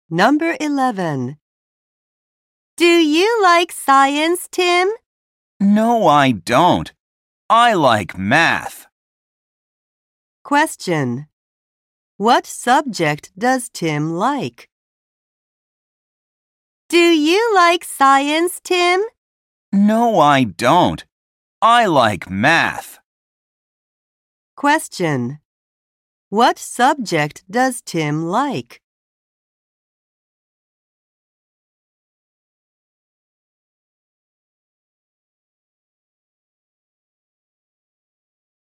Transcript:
Number 11. Do you like science, Tim? No, I don't. I like math. Question. What subject does Tim like? Do you like science, Tim? No, I don't. I like math. Question. What subject does Tim like?